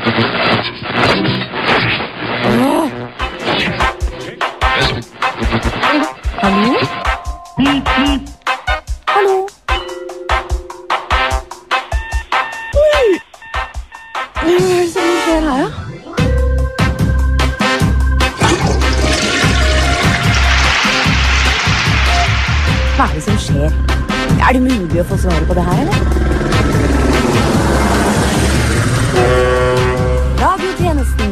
Hallo? Hallo? Oi! Hva er det som skjer her, da? Hva er det som skjer? Er det mulig å få svar på det her, eller? Radiotjenesten.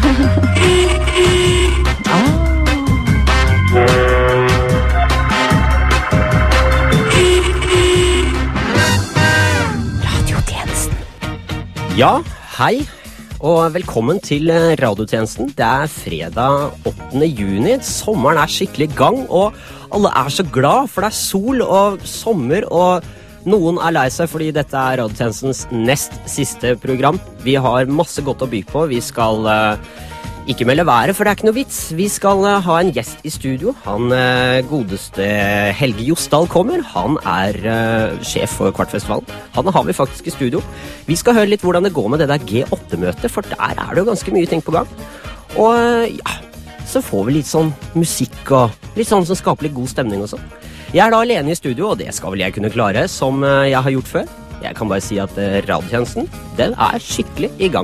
Radiotjenesten. Ja, hei, og velkommen til radiotjenesten. Det er fredag 8. juni. Sommeren er skikkelig i gang, og alle er så glad, for det er sol og sommer, og noen er lei seg fordi dette er radiotjenestens nest siste program. Vi har masse godt å by på. Vi skal ikke melde været, for det er ikke noe vits. Vi skal ha en gjest i studio. Han godeste Helge Josdal kommer. Han er sjef for Kvartfestivalen. Han har vi faktisk i studio. Vi skal høre litt hvordan det går med det der G8-møtet, for der er det jo ganske mye ting på gang. Og ja, så får vi litt sånn musikk og litt sånn som skaper litt god stemning og sånn. Jeg er da alene i studio, og det skal vel jeg kunne klare, som jeg har gjort før. Jeg kan bare si at radiotjenesten, den er skikkelig i gang.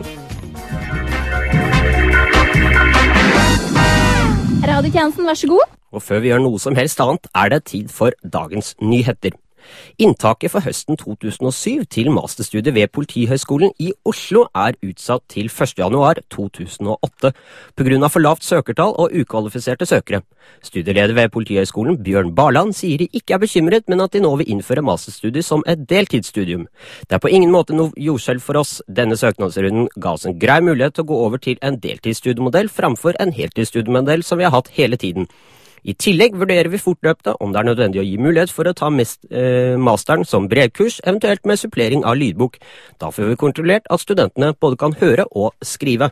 Radiotjenesten, vær så god. Og før vi gjør noe som helst annet, er det tid for dagens nyheter. Inntaket for høsten 2007 til masterstudiet ved Politihøgskolen i Oslo er utsatt til 1. januar 2008 på grunn av for lavt søkertall og ukvalifiserte søkere. Studieleder ved Politihøgskolen, Bjørn Barland, sier de ikke er bekymret, men at de nå vil innføre masterstudiet som et deltidsstudium. Det er på ingen måte noe jordskjelv for oss. Denne søknadsrunden ga oss en grei mulighet til å gå over til en deltidsstudiemodell framfor en heltidsstudiemodell som vi har hatt hele tiden. I tillegg vurderer vi fortløpende om det er nødvendig å gi mulighet for å ta masteren som brevkurs, eventuelt med supplering av lydbok. Da får vi kontrollert at studentene både kan høre og skrive.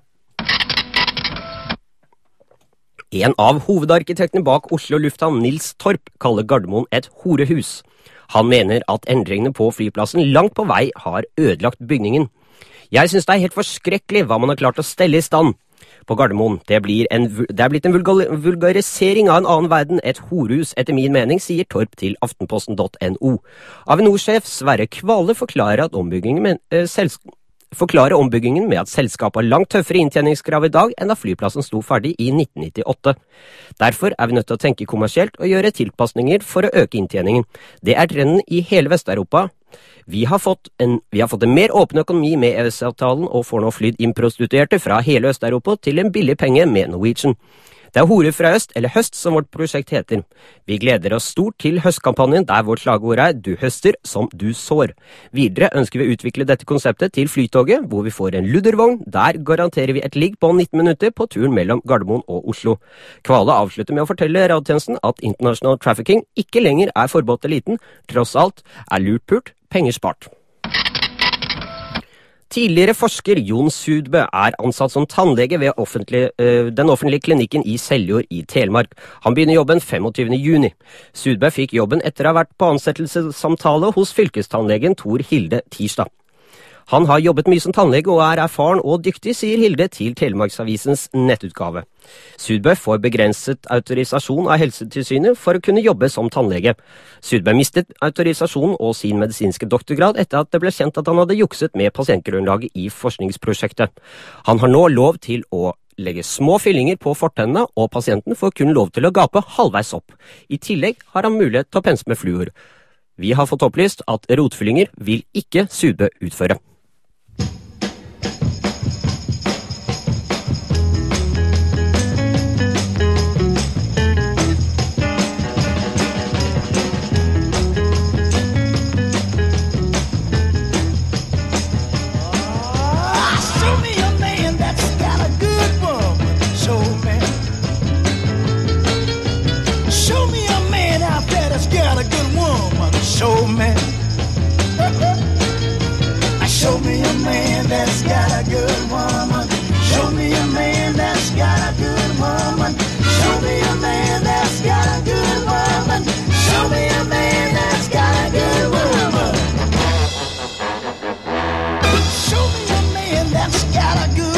En av hovedarkitektene bak Oslo Lufthavn, Nils Torp, kaller Gardermoen et horehus. Han mener at endringene på flyplassen langt på vei har ødelagt bygningen. Jeg synes det er helt forskrekkelig hva man har klart å stelle i stand på Gardermoen. Det er blitt en vulgarisering av en annen verden, et horhus etter min mening, sier Torp til aftenposten.no. Avinor-sjef Sverre Kvale forklarer ombyggingen med at selskapet har langt tøffere inntjeningskrav i dag enn da flyplassen sto ferdig i 1998. Derfor er vi nødt til å tenke kommersielt og gjøre tilpasninger for å øke inntjeningen. Det er trenden i hele Vest-Europa. Vi har fått en mer åpen økonomi med EØS-avtalen og får nå flydd inn prostituerte fra hele Øst-Europa til en billig penge med Norwegian. Det er Hore fra øst, eller Høst som vårt prosjekt heter. Vi gleder oss stort til høstkampanjen der vårt slagord er «Du høster som du sår». Videre ønsker vi å utvikle dette konseptet til Flytoget, hvor vi får en luddervogn. Der garanterer vi et ligg på 19 minutter på turen mellom Gardermoen og Oslo. Kvale avslutter med å fortelle radiotjenesten at international trafficking ikke lenger er forbeholdt eliten. Tross alt er lurt pult, penger spart. Tidligere forsker Jon Sudbø er ansatt som tannlege ved den offentlige klinikken i Seljord i Telemark. Han begynner jobben 25. juni. Sudbø fikk jobben etter å ha vært på ansettelsessamtale hos fylkestannlegen Tor Hilde tirsdag. Han har jobbet mye som tannlege og er erfaren og dyktig, sier Hilde til Telemarksavisens nettutgave. Sudbø får begrenset autorisasjon av Helsetilsynet for å kunne jobbe som tannlege. Sudbø mistet autorisasjonen og sin medisinske doktorgrad etter at det ble kjent at han hadde jukset med pasientgrunnlaget i forskningsprosjektet. Han har nå lov til å legge små fyllinger på fortennene, og pasienten får kun lov til å gape halvveis opp. I tillegg har han mulighet til å pense med fluor. Vi har fått opplyst at rotfyllinger vil ikke Sudbø utføre. Show me a man that's got a good woman. Show me a man that's got a good woman. Show me a man that's got a good woman. Show me a man that's got a good woman. Show me a man that's got a good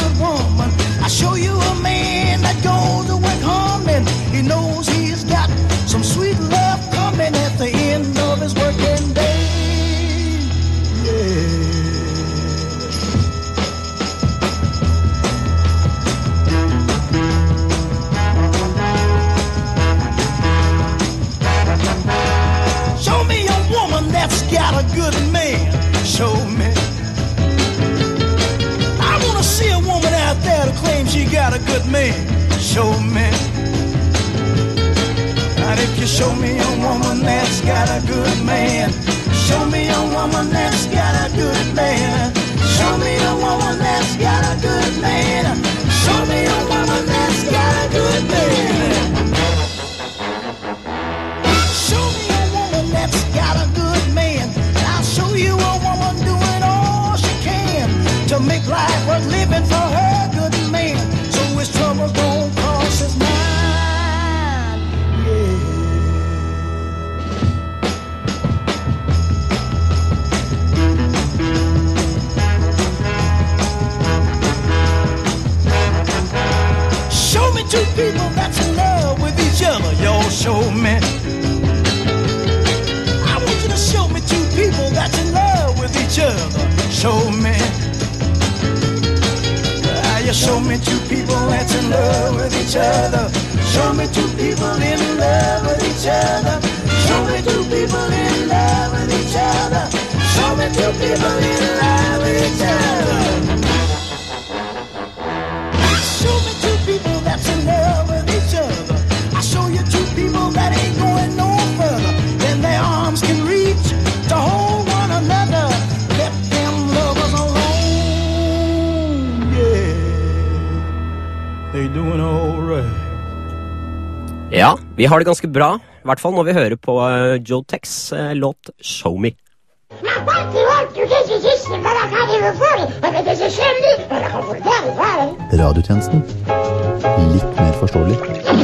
a good man, show me. And if you show me a woman that's got a good man, show me a woman that's got a good man. Show me a woman that's got a good man. Show me a woman that's got a good man. Show me a woman that's got a good man. And I'll show you a woman doing all she can to make life worth living for her good man. So his troubles don't cross his mind. Show me two people that's in love with each other. Y'all show me. I want you to show me two people that's in love with each other. Show me. You show me two people that's in love with each other. Show me two people in love with each other. Show me two people in love with each other. Show me two people in love with each other. Show me two people that's in love with each other. I show you two people that ain't going no further than their arms can reach to hold one another. Let them lovers alone. Yeah, they doing all right. Ja, vi har det ganske bra. I hvert fall når vi hører på Joe Tex låt Show Me. Radiotjenesten. Litt mer forståelig.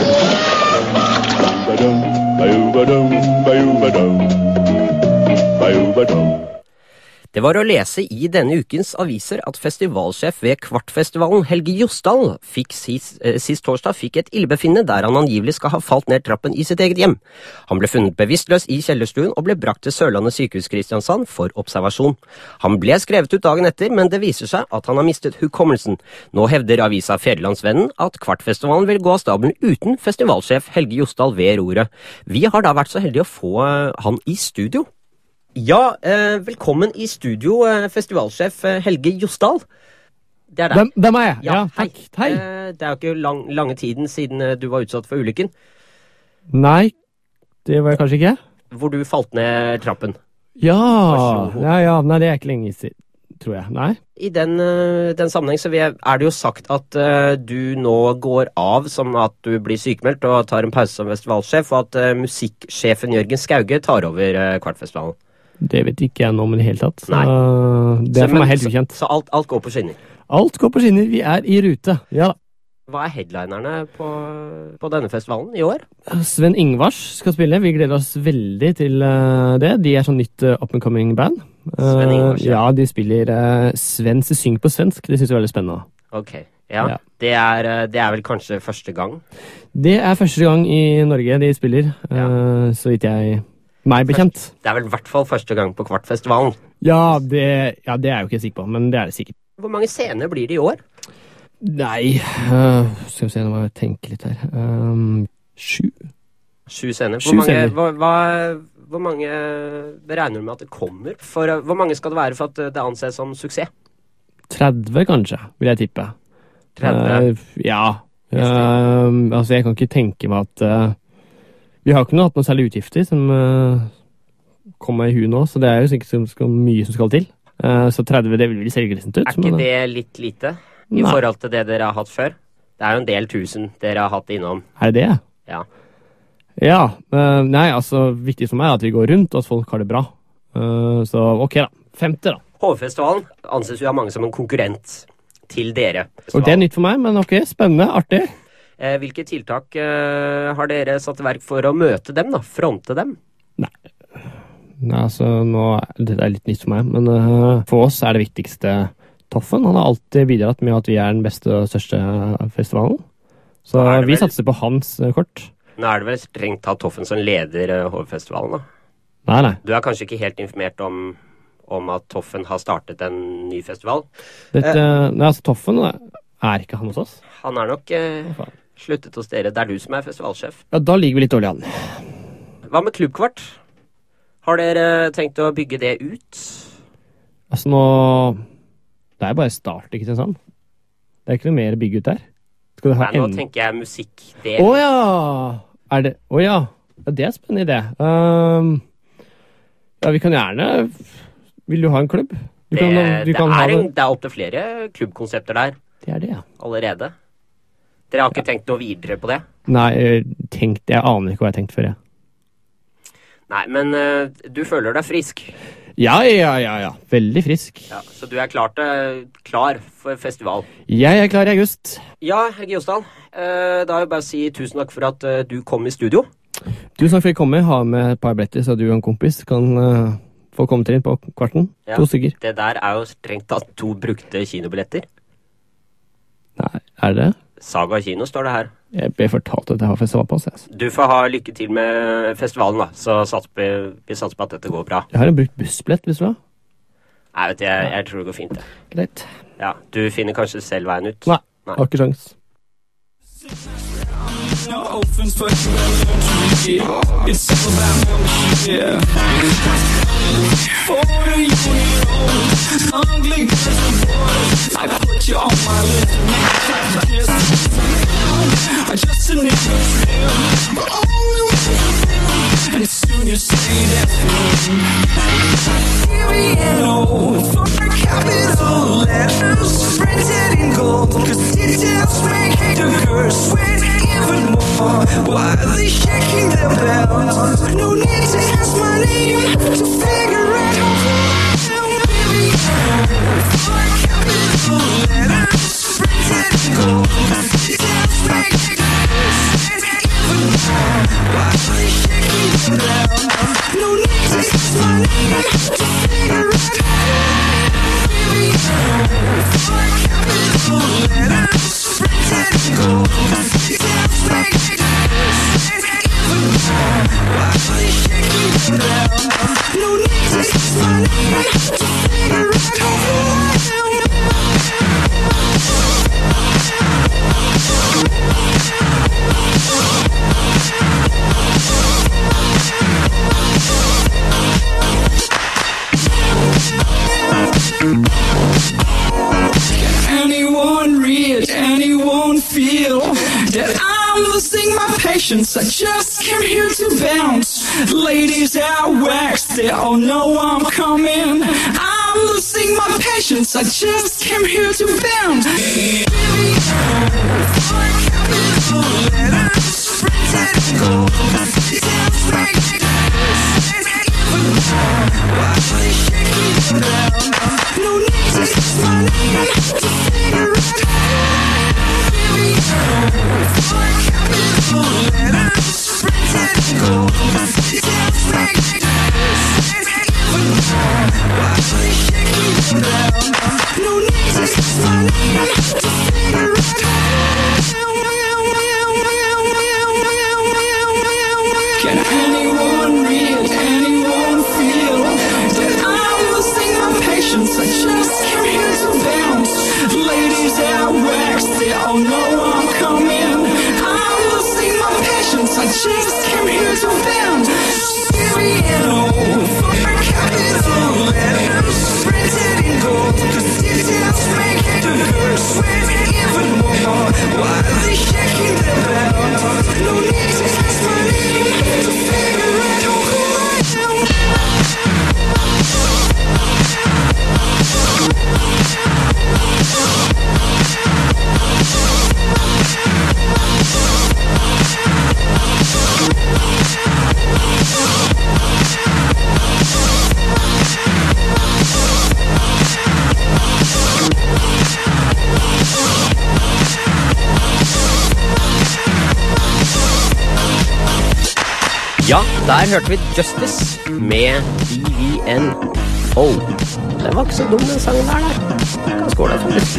Det var å lese i denne ukens aviser at festivalsjef ved Kvartfestivalen, Helge Josdal, sist torsdag fikk et illebefinnende der han angivelig skal ha falt ned trappen i sitt eget hjem. Han ble funnet bevisstløs i kjellerstuen og ble brakt til Sørlandet sykehus Kristiansand for observasjon. Han ble skrevet ut dagen etter, men det viser seg at han har mistet hukommelsen. Nå hevder avisa Fedrelandsvennen at Kvartfestivalen vil gå av stabelen uten festivalsjef Helge Josdal ved roret. Vi har da vært så heldige å få han i studio. Ja, velkommen i studio, festivalsjef Helge Josdal. Det er deg. Det er meg, ja. Takk. Hei. Det er jo ikke lange tiden siden du var utsatt for ulykken, Nei, det var jeg kanskje ikke. hvor du falt ned trappen. Ja, så god. nei, det er ikke lenge siden, tror jeg. Nei. I den sammenheng så er det jo sagt at du nå går av som at du blir sykemeldt og tar en pause som festivalsjef, og at musikksjefen Jørgen Skauge tar over Kvartfestivalen. Det vet ikke jeg nå med det hele tatt. Nei. Det er for meg helt ukjent. Så alt går på skinner. Alt går på skinner, vi er i rute. Ja da. Hva er headlinerne på denne festivalen i år? Sven Ingvars skal spille, vi gleder oss veldig til det. De er sånn nytt up-and-coming band. Sven Ingvars, ja, de spiller svensk, synger på svensk, det synes jeg er veldig spennende. Ok, ja. Ja. Det er vel kanskje første gang? Det er første gang i Norge de spiller, så vidt meg bekjent. Det er vel i hvert fall første gang på Kvartfestivalen. Ja, det er jeg jo ikke sikker på, men det er det sikkert. Hvor mange scener blir det i år? Nei, skal vi se, nå må jeg tenke litt her. 7. 7 scener. 7 scener. Hvor mange beregner du med at det kommer? Hvor mange skal det være for at det anses som suksess? 30 kanskje, vil jeg tippe. 30? Ja. Altså, jeg kan ikke tenke meg at vi har ikke hatt noen særlig utgifter som kommer i huet nå, så det er jo sikkert så mye som skal til. Så 30, det vil se grisent ut. Er ikke det litt lite i forhold til det dere har hatt før? Det er jo en del tusen dere har hatt innom. Er det det? Ja. Ja, nei, altså, viktig for meg er at vi går rundt, og at folk har det bra. Så ok da, 50 da. Hovefestivalen anses jo av mange som en konkurrent til dere. Og det er nytt for meg, men ok, spennende, artig. Hvilke tiltak har dere satt i verk for å møte dem da? Fronte dem? Nei, altså, det er litt nytt for meg, men for oss er det viktigste Toffen. Han har alltid bidratt med at vi er den beste og største festivalen. Så vi satser på hans kort. Nå er det vel strengt tatt Toffen som leder Hovefestivalen da? Nei. Du er kanskje ikke helt informert om at Toffen har startet en ny festival? Nei, altså Toffen er ikke han hos oss. Han er nok sluttet hos dere. Det er du som er festivalsjef. Ja, da ligger vi litt dårlig an. Hva med Klubbkvart? Har dere tenkt å bygge det ut? Altså nå... Det er bare start, ikke sant? Det er ikke noe mer bygge ut der. Skal du ha Nei, nå tenker jeg musikk. Ja! Ja, det er spennende idé. Ja, vi kan gjerne... Vil du ha en klubb? Det er opp til flere klubbkonsepter der. Det er det, ja. Allerede. Dere har ikke tenkt noe videre på det? Nei, jeg aner ikke hva jeg har tenkt før, jeg. Nei, men du føler deg frisk? Ja. Veldig frisk. Ja, så du er klar for festival? Jeg er klar i august. Ja, Helge Josdal. Da vil jeg bare si tusen takk for at du kom i studio. Tusen takk for at jeg kom. Ha med et par billetter, så du og en kompis kan få komme til inn på kvarten. Ja, 2 stykker. Det der er jo strengt tatt 2 brukte kinobilletter. Nei, er det? Saga kino står det her. Jeg ble fortalt at jeg har festivalpass. Du får ha lykke til med festivalen, da. Så vi satser på at dette går bra. Jeg har en brukt bussbillett, hvis du har. Nei, vet jeg tror det går fint, det. Greit. Ja, du finner kanskje selv veien ut. Nei. Har ikke sjans. No offense, but you better learn to read it. It's all about membership. For the union, ugly girls and boys, I put you on my list. I just a nigga trim, but only and soon you say that's me. No, for capital letters, printed in gold, 'cause details make the curse sweat even more. Why are they shaking their bells? No need to ask my name to figure out how I am. For capital letters, printed in gold, 'cause details make the curse sweat even more. Why are they shaking their bells? No need to ask my name to figure out how I am. For capital letters, printed in gold, 'cause details make the curse sweat even more. Why are they shaking their bells? No need to ask my name to figure out how I am. Can anyone read, anyone feel that I'm losing my patience? I just came here to bounce. Ladies out waxed, they all know I'm coming. I'm losing my patience, I just came here to bounce. For capital letters, printed in gold, 'cause details make the curse sweat even more. Why are they shaking their bells? No need to ask my name to figure out how I am. For capital letters, printed in gold, 'cause details make the curse sweat even more. Why are they shaking their bells? No need to ask my name to figure out how I am. Can anyone read, anyone feel that I'm losing my patience? I just came here to bounce. Ladies out waxed, they all know I'm coming. I'm losing my patience, I just came here to bounce. For capital letters, printed in gold, 'cause details make the curse sweat even more. Why are they shaking their bells? No need to ask my name to figure out who I am. Ja, der hørte vi Justice med DVNO. Den var ikke så dum, den sangen der. Kan skåle, faktisk.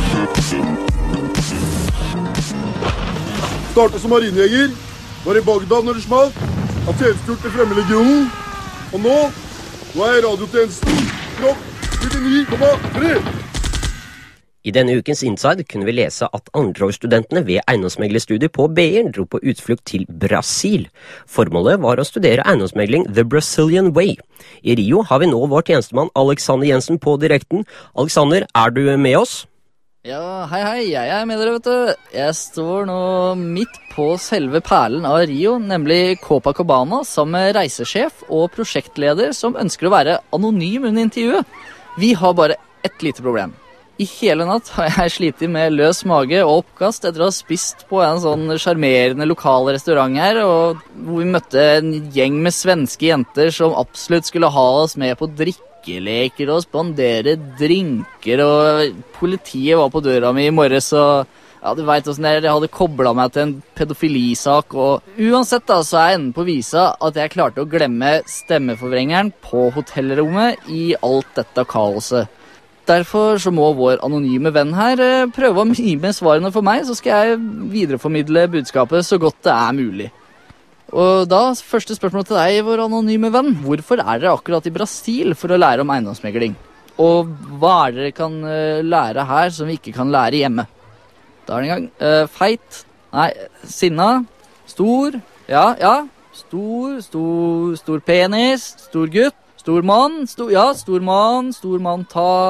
Startet som marinejeger, var i Bagdad når det smalt, har tjenestegjort i Fremmedlegionen, og nå er jeg i radiotjenesten, klopp 99,3. I denne ukens Inside kunne vi lese at andreårsstudentene ved eiendomsmeglerstudiet på BI dro på utflukt til Brasil. Formålet var å studere eiendomsmegling The Brazilian Way. I Rio har vi nå vår tjenestemann Alexander Jensen på direkten. Alexander, er du med oss? Ja, hei, jeg med dere, vet du. Jeg står nå midt på selve perlen av Rio, nemlig Copacabana, sammen med reisesjef og prosjektleder som ønsker å være anonym under intervjuet. Vi har bare ett lite problem. I hele natt har jeg slitt med løs mage og oppkast etter å ha spist på en sånn charmerende lokal restaurant her, og hvor vi møtte en gjeng med svenske jenter som absolutt skulle ha oss med på drikkeleker og spandere drinker, og politiet var på døra mi i morges, og ja, du vet hvordan jeg hadde koblet meg til en pedofilisak, og uansett da, så er enden på visa at jeg klarte å glemme stemmeforvrengeren på hotellrommet i alt dette kaoset. Derfor så må vår anonyme venn her prøve å mime svarene for meg, så skal jeg videreformidle budskapet så godt det er mulig. Og da, første spørsmål til deg, vår anonyme venn. Hvorfor er dere akkurat i Brasil for å lære om eiendomsmegling? Og hva er det dere kan lære her som vi ikke kan lære hjemme? Da er det en gang. Feit. Nei, sinna. Stor. Ja. Stor penis. Stor gutt. Stor mann. Stor mann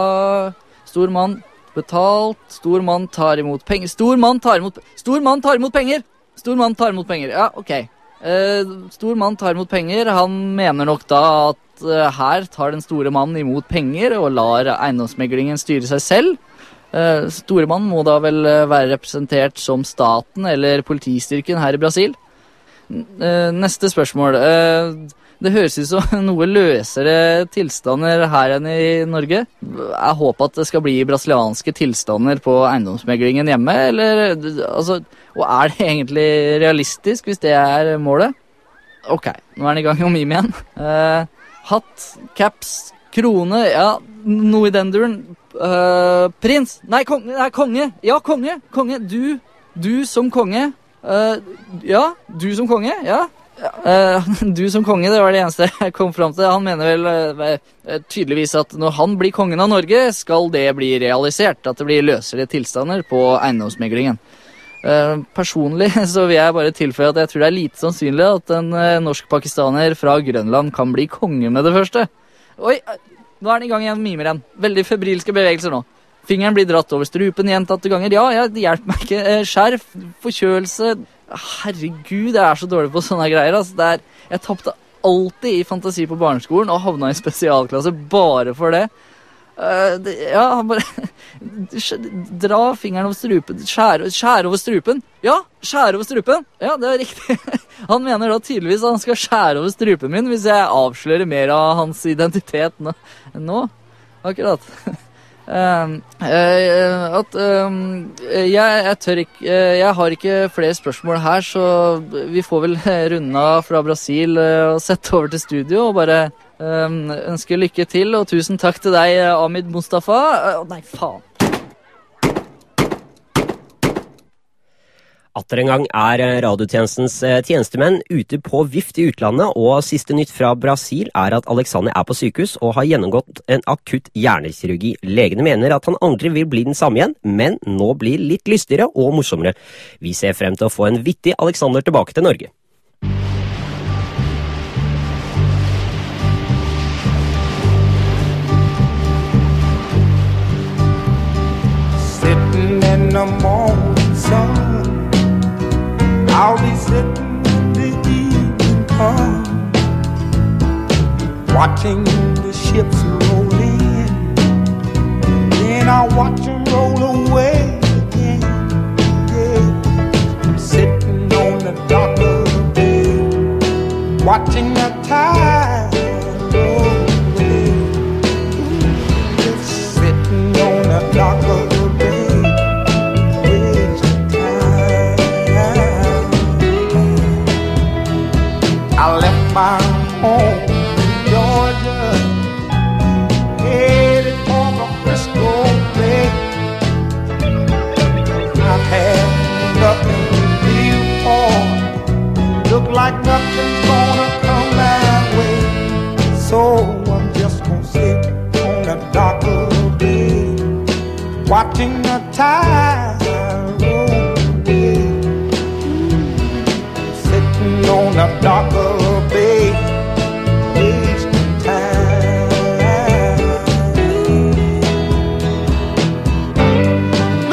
betalt. Stor mann tar imot penger. Stor mann tar imot penger. Ja, ok. Stor mann tar imot penger. Han mener nok da at her tar den store mannen imot penger og lar eiendomsmeglingen styre seg selv. Store mann må da vel være representert som staten eller politistyrken her i Brasil. Neste spørsmål. Det høres ut som noe løsere tilstander her enn i Norge. Jeg håper at det skal bli brasilianske tilstander på eiendomsmeglingen hjemme, eller, altså, og er det egentlig realistisk hvis det er målet? Ok, nå er den i gang om mime igjen. Hatt, caps, krone, ja, noe i den duren. Prins, nei, konge, ja, konge, du som konge, ja, du som konge, ja. Du som konge, det var det eneste jeg kom frem til. Han mener vel tydeligvis at når han blir kongen av Norge, skal det bli realisert, at det blir løsere tilstander på eiendomsmeglingen. Personlig så vil jeg bare tilføye at jeg tror det er lite sannsynlig at en norsk-pakistaner fra Grønland kan bli konge med det første. Oi, nå er den i gang igjen, mimer igjen. Veldig febrilske bevegelser nå. Fingeren blir dratt over strupen gjentatte ganger. Ja, det hjelper meg ikke. Skjerf, forkjølelse. Herregud, jeg er så dårlig på sånne greier. Altså, jeg tappte alltid i fantasi på barneskolen og havna i spesialklasse bare for det. Bare dra fingeren over strupen. Skjære over strupen. Ja, skjære over strupen. Ja, det er riktig. Han mener da tydeligvis at han skal skjære over strupen min hvis jeg avslører mer av hans identitet nå. Akkurat. Jeg tør ikke, jeg har ikke flere spørsmål her, så vi får vel runde av fra Brasil og sette over til studio og bare ønske lykke til, og tusen takk til deg, Ahmed Mustafa. Nei, faen. Atter en gang er radiotjenestens tjenestemenn ute på vift i utlandet, og siste nytt fra Brasil er at Alexander er på sykehus og har gjennomgått en akutt hjernekirurgi. Legene mener at han aldri vil bli den samme igjen, men nå blir litt lystigere og morsommere. Vi ser frem til å få en vittig Alexander tilbake til Norge. Sitting in the morning sun, I'll be sitting when the evening comes, watching the ships roll in, then I'll watch them roll away again. Yeah. I'm sitting on the dock of the bay, watching the tide roll away. Just sitting on the dock of the bay. I left my home in Georgia, headed for the Frisco Bay. I've had nothing to live for, look like nothing's gonna come my way. So I'm just gonna sit on the dock of the bay, watching the tide roll away. Sitting on the dock of the bay, wasting time.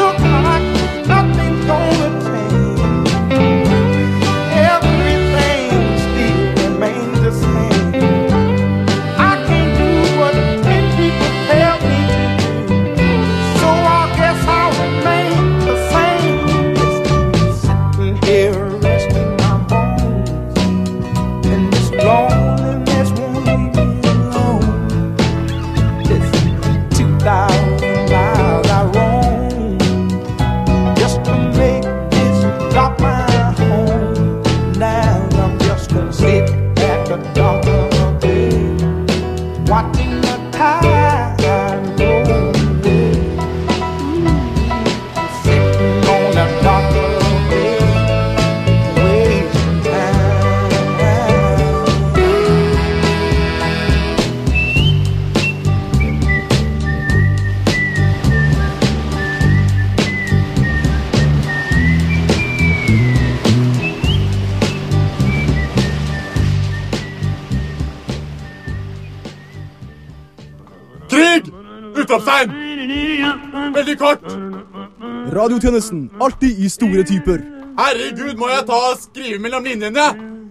Utropstegn! Veldig kort! Radiotjenesten, alltid i store typer. Herregud, må jeg ta og skrive mellom linjene?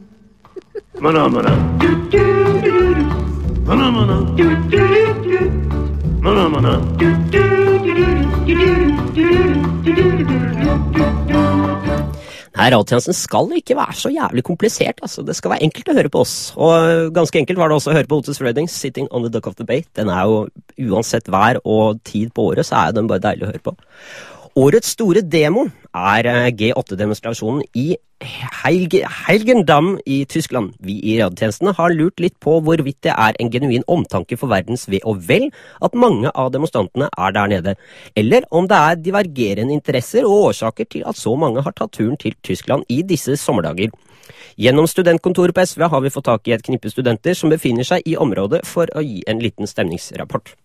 Nei, radiotjenesten skal ikke være så jævlig komplisert, altså. Det skal være enkelt å høre på oss. Og ganske enkelt var det også å høre på Otis Redding, Sitting on the Dock of the Bay. Den er jo, uansett vær og tid på året, så er den bare deilig å høre på. Årets store demo er G8-demonstrasjonen i Heiligendamm i Tyskland. Vi i radiotjenestene har lurt litt på hvorvidt det er en genuin omtanke for verdens ve og vel at mange av demonstrantene er der nede, eller om det er divergerende interesser og årsaker til at så mange har tatt turen til Tyskland i disse sommerdager. Gjennom studentkontoret på SV har vi fått tak i et knippe studenter som befinner seg i området for å gi en liten stemningsrapport.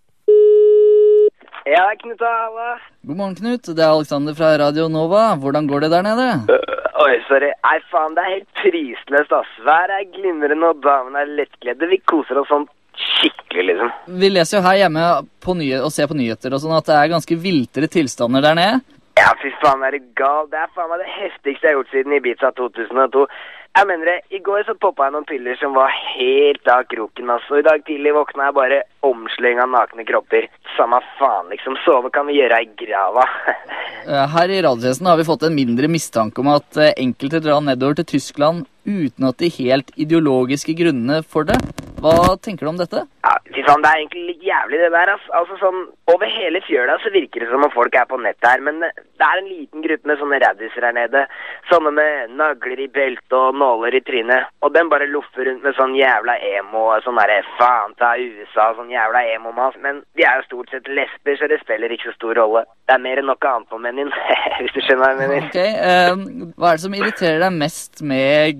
Ja, Knut og Halla. God morgen, Knut. Det er Alexander fra Radio Nova. Hvordan går det der nede? Oi, sorry. Nei, faen, det er helt prisløst, ass. Været er glimrende, og damene er lettkledde. Vi koser oss sånn skikkelig, liksom. Vi leser jo her hjemme på og ser på nyheter og sånn at det er ganske viltere tilstander der nede. Ja, fy faen, er det gal? Det er faen meg det heftigste jeg har gjort siden Ibiza 2002. Jeg mener det, i går så poppet jeg noen piller som var helt av kroken, altså. I dag tidlig våkna jeg bare omsleng av nakne kropper. Samme faen, liksom. Sove kan vi gjøre i grava. Her i radiotjenesten har vi fått en mindre mistanke om at enkelte drar nedover til Tyskland uten at de helt ideologiske grunnene for det. Hva tenker du om dette? Ja, fy faen, det er egentlig litt jævlig det der, ass. Altså sånn, over hele fjøla så virker det som om folk er på nett her, men det er en liten gruppe med sånne raddiser her nede. Sånne med nagler i belt og nåler i trynet. Og den bare luffer rundt med sånn jævla emo, sånn der faen ta USA, sånn jævla emo-mas. Men de er jo stort sett lesber, så det spiller ikke så stor rolle. Det er mer enn noe annet på menyen, hvis du skjønner hva jeg mener. Ok, hva er det som irriterer deg mest med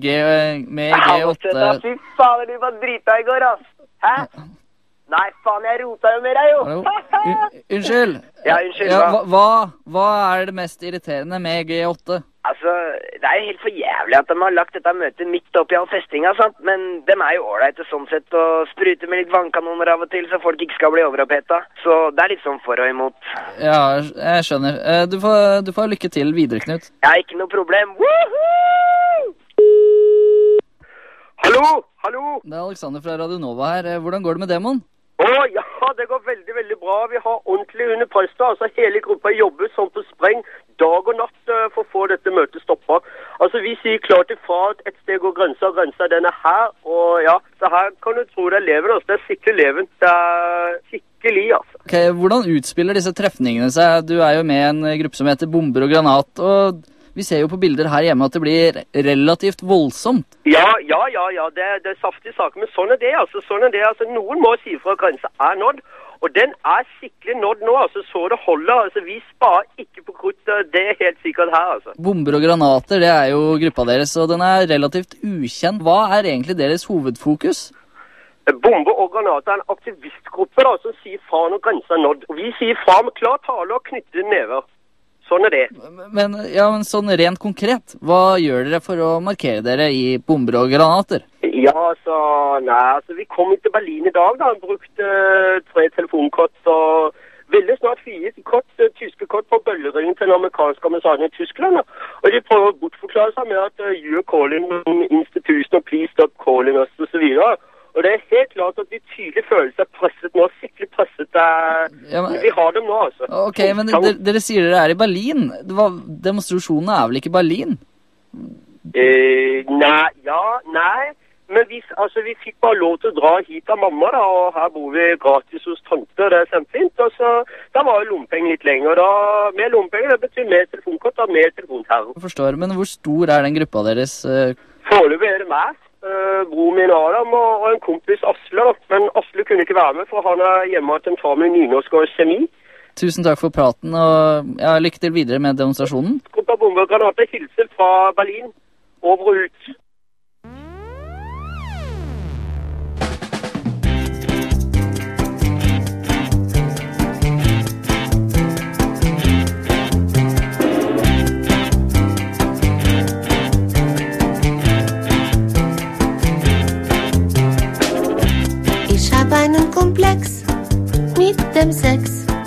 G8? Fy faen, du var drita i går, ass. Hæ? Nei, faen, jeg rota jo med deg, jo. Unnskyld. Ja, unnskyld, hva er det mest irriterende med G8? Altså, det er jo helt for jævlig at de har lagt dette møtet midt opp i all festinga, sant? Men de er jo ålreite sånn sett og spruter med litt vannkanoner av og til, så folk ikke skal bli overoppheta. Så det er litt sånn for og imot. Ja, jeg skjønner. Du får lykke til videre, Knut. Ja, ikke noe problem. Woohoo! Hallo? Det er Alexander fra Radio Nova her. Hvordan går det med demoen? Ja, det går veldig, veldig bra. Vi har ordentlig under presset. Altså, hele gruppa jobber sånn på spreng dag og natt for å få dette møtet stoppet. Altså, vi sier klart ifra at et sted går grensa den er her. Og ja, så her kan du tro det er leven. Altså. Det er skikkelig leven. Det er skikkelig, altså. Ok, hvordan utspiller disse trefningene seg? Du er jo med i en gruppe som heter Bomber og Granat, og vi ser jo på bilder her hjemme at det blir relativt voldsomt. Ja, det er saftige saker, men sånn er det, altså. Noen må si fra at grensa er nådd, og den er skikkelig nådd nå, altså, så det holder. Altså, vi sparer ikke på krutt, det er helt sikkert her, altså. Bomber og granater, det er jo gruppa deres, og den er relativt ukjent. Hva er egentlig deres hovedfokus? Bomber og granater er en aktivistgruppe da, som sier fra når grensa er nådd. Og vi sier fra med klar tale og knytter never. Sånn er det. Men sånn rent konkret, hva gjør dere for å markere dere i bomber og granater? Ja, vi kom til Berlin i dag da, brukte 3 telefonkort og veldig snart 4 tyske kort på bølleringen til den amerikanske ambassaden i Tyskland. Og de prøver å bortforklare seg med at you're calling institution og please stop calling us og så videre. Og det er helt klart at de tydelig føler seg presset nå, skikkelig presset. Vi har dem nå, altså. Ok, men dere sier dere er i Berlin. Demonstrasjonene er vel ikke i Berlin? Nei. Men vi fikk bare lov til å dra hit av mamma, da, og her bor vi gratis hos tante, det er kjempefint. Og så, da var jo lompenger litt lenger, da. Mer lompenger, det betyr mer telefonkort og mer telefonterror. Jeg forstår, men hvor stor er den gruppa deres? Foreløpig er det meg. Bror min Adam og en kompis Asle, men Asle kunne ikke være med, for han er hjemme til en tentamen i nynorsk og kjemi. Tusen takk for praten, og lykke til videre med demonstrasjonen. Gruppa Bomber og Granater hilser fra Berlin, over og ut. Einen Komplex mit dem Sex.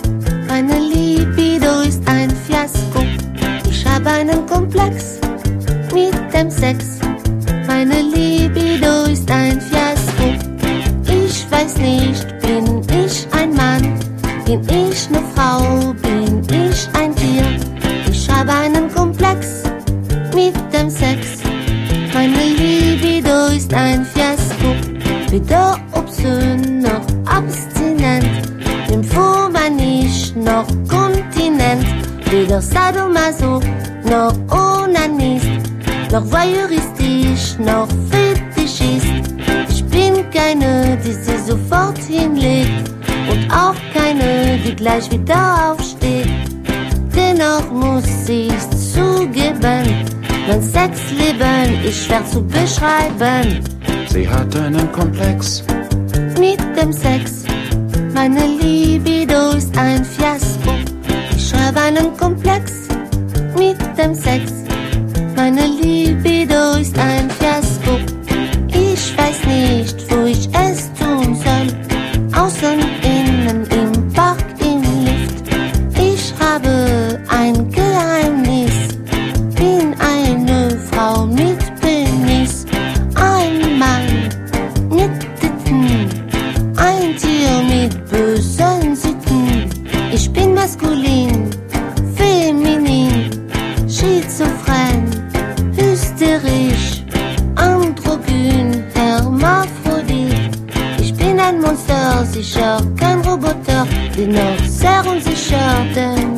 Komplex mit dem Sex. Meine Libido ist ein Fiasko. Ich weiß nicht, bin ich ein Mann? Bin ich eine Frau? Bin ich ein Tier? Ich habe einen Komplex mit dem Sex. Meine Libido ist ein Fiasko. Weder obszön noch abstinent. Nymphomanisch noch Kontinent. Weder Sadomaso noch Onanist. Noch voyeuristisch noch Fetischist. Ich bin keine, die sie sofort hinlegt. Und auch keine, die gleich wieder aufsteht. Dennoch muss ich's zugeben. Mein Sexleben ist schwer zu beschreiben. Sie hat einen Komplex mit dem Sex. Meine Libido ist ein Fiasko. Ich habe einen Komplex mit dem Sex. Meine Libido ist ein Fiasko. Ich weiß nicht, wo ich es tun soll. Außen, innen, im Park, im Lift. Ich habe ein Geheimnis. Bin eine Frau mit Penis. Ein Mann mit Titten. Ein Tier mit bösen Sitten. Ich bin maskulin, feminin, schizophren, hysterisch, androgyn, Hermaphrodit. Ich bin ein Monster, sicher kein Roboter, dennoch sehr unsicher, denn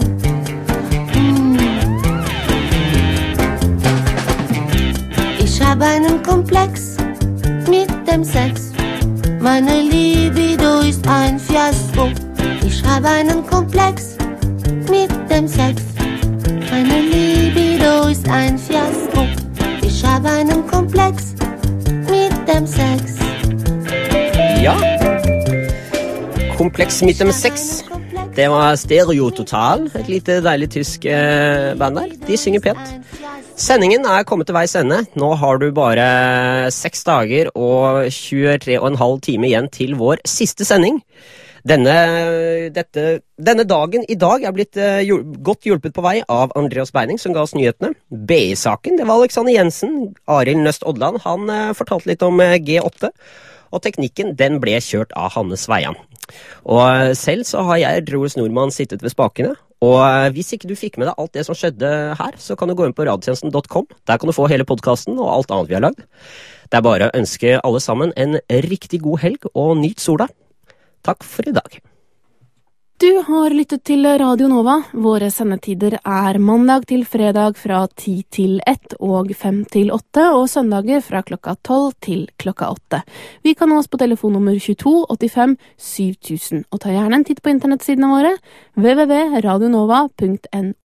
ich habe einen Komplex mit dem Sex. Meine Libido ist ein Fiasko. Ich habe einen Komplex mit dem Sex. Meine Libido ist ein Fiasko. Ich habe einen Komplex mit dem Sex. Ja. Komplex mit dem Sex. Det var Stereo Total, et lite deilig tysk band der. De synger pent. Sendingen er kommet til veis ende. Nå har du bare 6 dager og 23,5 timer igjen til vår siste sending. Denne dagen i dag er blitt godt hjulpet på vei av Andreas Beining, som ga oss nyhetene. BI-saken, det var Alexander Jensen. Arild Nøst Odland, han fortalte litt om G8. Og teknikken, den ble kjørt av Hanne Sveian. Og selv så har jeg, Roels Nordmann, sittet ved spakene. Og hvis ikke du fikk med deg alt det som skjedde her, så kan du gå inn på radiotjenesten.com. Der kan du få hele podcasten og alt annet vi har lagd. Det er bare å ønske alle sammen en riktig god helg, og nyt sola. Takk for i dag. Du har lyttet til Radio Nova. Våre sendetider er mandag til fredag fra 10 til 1 og 5 til 8, og søndager fra klokka 12 til klokka 8. Vi kan nå oss på telefonnummer 22 85 7000, og ta gjerne en titt på internettsidene våre www.radionova.no.